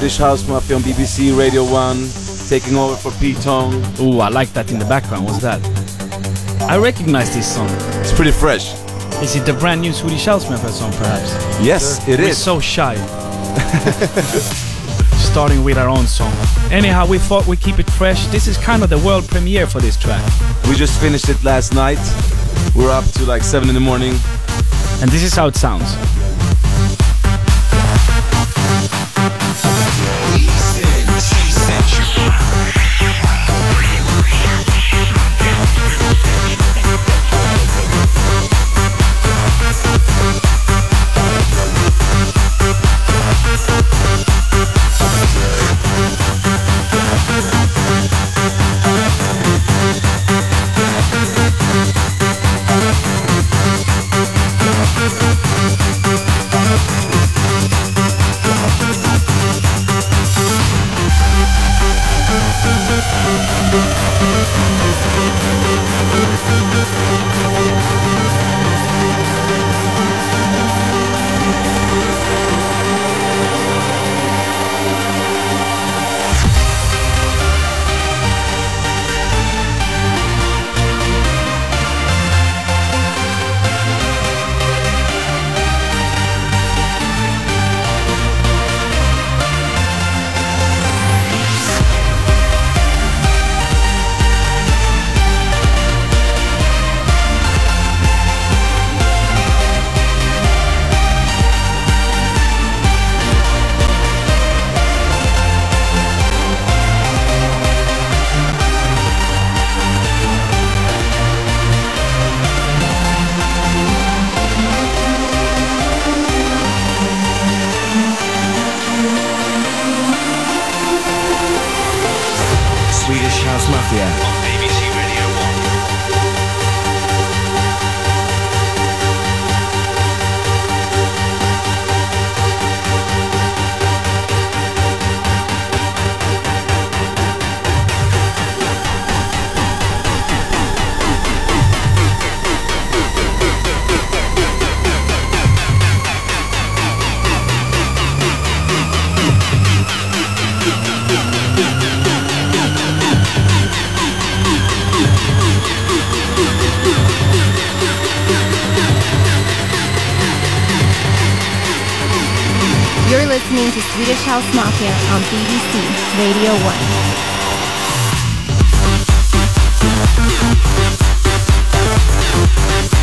Swedish House Mafia on BBC Radio 1, taking over for Pete Tong. Ooh, I like that in the background. What's that? I recognize this song. It's pretty fresh. Is it the brand new Swedish House Mafia song, perhaps? Yes, it We're is. so shy. Starting with our own song. Anyhow, we thought we'd keep it fresh. This is kind of the world premiere for this track. We just finished it last night. We're up to like 7 in the morning. And this is how it sounds. Swedish House Mafia on BBC Radio 1. You're listening to Swedish House Mafia on BBC Radio 1.